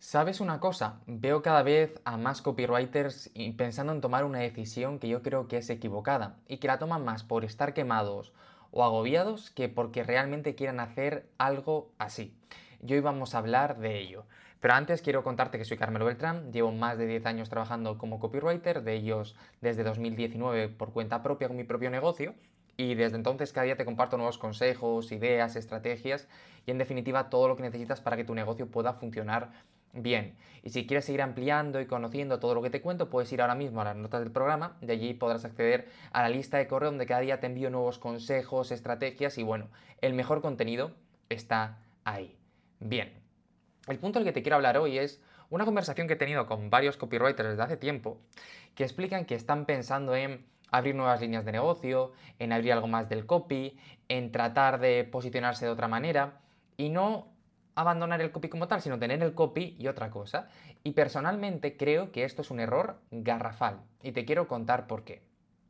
¿Sabes una cosa? Veo cada vez a más copywriters pensando en tomar una decisión que yo creo que es equivocada y que la toman más por estar quemados o agobiados que porque realmente quieran hacer algo así. Y hoy vamos a hablar de ello. Pero antes quiero contarte que soy Carmelo Beltrán, llevo más de 10 años trabajando como copywriter, de ellos desde 2019 por cuenta propia con mi propio negocio. Y desde entonces cada día te comparto nuevos consejos, ideas, estrategias y en definitiva todo lo que necesitas para que tu negocio pueda funcionar bien. Y si quieres seguir ampliando y conociendo todo lo que te cuento, puedes ir ahora mismo a las notas del programa, de allí podrás acceder a la lista de correo donde cada día te envío nuevos consejos, estrategias y bueno, el mejor contenido está ahí. Bien, el punto del que te quiero hablar hoy es una conversación que he tenido con varios copywriters desde hace tiempo que explican que están pensando en abrir nuevas líneas de negocio, en abrir algo más del copy, en tratar de posicionarse de otra manera y no abandonar el copy como tal, sino tener el copy y otra cosa. Y personalmente creo que esto es un error garrafal y te quiero contar por qué.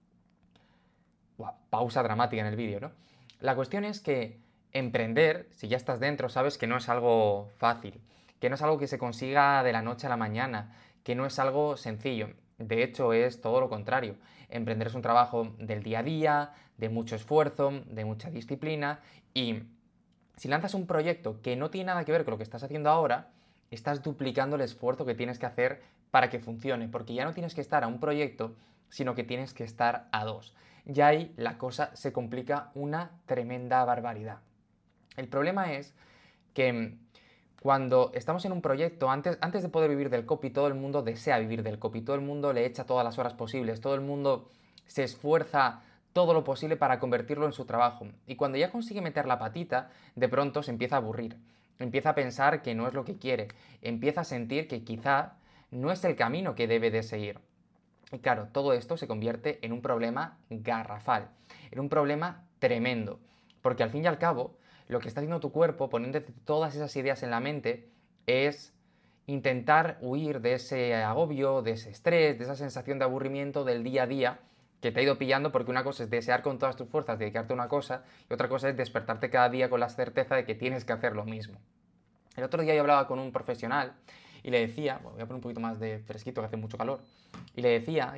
Buah, pausa dramática en el vídeo, ¿no? La cuestión es que emprender, si ya estás dentro, sabes que no es algo fácil, que no es algo que se consiga de la noche a la mañana, que no es algo sencillo. De hecho, es todo lo contrario. Emprender es un trabajo del día a día, de mucho esfuerzo, de mucha disciplina y si lanzas un proyecto que no tiene nada que ver con lo que estás haciendo ahora, estás duplicando el esfuerzo que tienes que hacer para que funcione, porque ya no tienes que estar a un proyecto, sino que tienes que estar a dos. Y ahí la cosa se complica una tremenda barbaridad. El problema es que cuando estamos en un proyecto, antes de poder vivir del copy, todo el mundo desea vivir del copy, todo el mundo le echa todas las horas posibles, todo el mundo se esfuerza todo lo posible para convertirlo en su trabajo. Y cuando ya consigue meter la patita, de pronto se empieza a aburrir, empieza a pensar que no es lo que quiere, empieza a sentir que quizá no es el camino que debe de seguir. Y claro, todo esto se convierte en un problema garrafal, en un problema tremendo, porque al fin y al cabo, lo que está haciendo tu cuerpo, poniéndote todas esas ideas en la mente, es intentar huir de ese agobio, de ese estrés, de esa sensación de aburrimiento del día a día que te ha ido pillando, porque una cosa es desear con todas tus fuerzas dedicarte a una cosa y otra cosa es despertarte cada día con la certeza de que tienes que hacer lo mismo. El otro día yo hablaba con un profesional y le decía, bueno, voy a poner un poquito más de fresquito que hace mucho calor, y le decía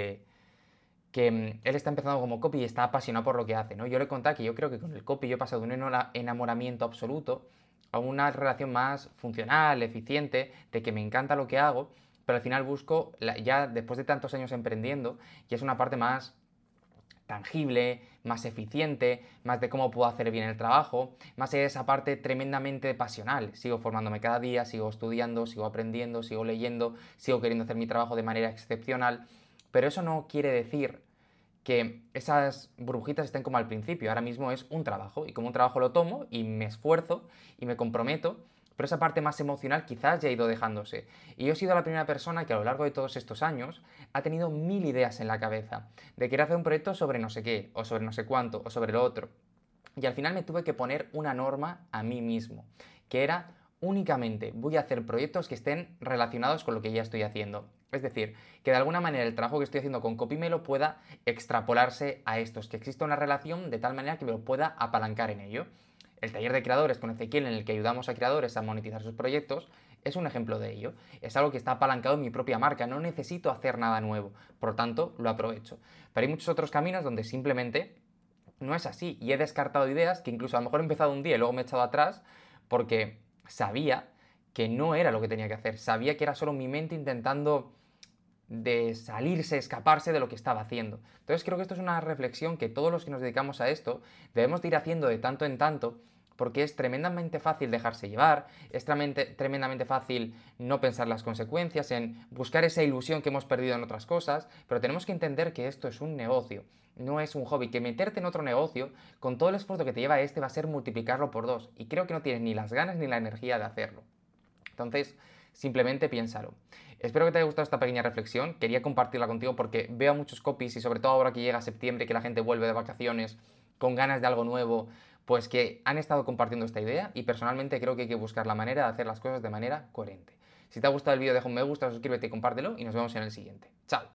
que él está empezando como copy y está apasionado por lo que hace, ¿no? Yo le contaba que yo creo que con el copy yo he pasado de un enamoramiento absoluto a una relación más funcional, eficiente, de que me encanta lo que hago, pero al final busco, ya después de tantos años emprendiendo, y es una parte más tangible, más eficiente, más de cómo puedo hacer bien el trabajo, más de esa parte tremendamente pasional. Sigo formándome cada día, sigo estudiando, sigo aprendiendo, sigo leyendo, sigo queriendo hacer mi trabajo de manera excepcional, pero eso no quiere decir que esas burbujitas estén como al principio. Ahora mismo es un trabajo y como un trabajo lo tomo y me esfuerzo y me comprometo, pero esa parte más emocional quizás ya ha ido dejándose. Y yo he sido la primera persona que a lo largo de todos estos años ha tenido mil ideas en la cabeza de querer hacer un proyecto sobre no sé qué, o sobre no sé cuánto, o sobre lo otro. Y al final me tuve que poner una norma a mí mismo, que era únicamente voy a hacer proyectos que estén relacionados con lo que ya estoy haciendo. Es decir, que de alguna manera el trabajo que estoy haciendo con CopyMelo pueda extrapolarse a estos, que exista una relación de tal manera que me lo pueda apalancar en ello. El taller de creadores con Ezequiel, en el que ayudamos a creadores a monetizar sus proyectos, es un ejemplo de ello. Es algo que está apalancado en mi propia marca, no necesito hacer nada nuevo, por lo tanto lo aprovecho. Pero hay muchos otros caminos donde simplemente no es así y he descartado ideas que incluso a lo mejor he empezado un día y luego me he echado atrás porque sabía que no era lo que tenía que hacer, sabía que era solo mi mente intentando de salirse, escaparse de lo que estaba haciendo. Entonces creo que esto es una reflexión que todos los que nos dedicamos a esto debemos de ir haciendo de tanto en tanto porque es tremendamente fácil dejarse llevar, es tremendamente fácil no pensar las consecuencias, en buscar esa ilusión que hemos perdido en otras cosas, pero tenemos que entender que esto es un negocio, no es un hobby, que meterte en otro negocio, con todo el esfuerzo que te lleva este, va a ser multiplicarlo por dos, y creo que no tienes ni las ganas ni la energía de hacerlo. Entonces, simplemente piénsalo. Espero que te haya gustado esta pequeña reflexión. Quería compartirla contigo porque veo muchos copies y sobre todo ahora que llega septiembre, que la gente vuelve de vacaciones con ganas de algo nuevo, pues que han estado compartiendo esta idea y personalmente creo que hay que buscar la manera de hacer las cosas de manera coherente. Si te ha gustado el vídeo, deja un me gusta, suscríbete y compártelo y nos vemos en el siguiente. Chao.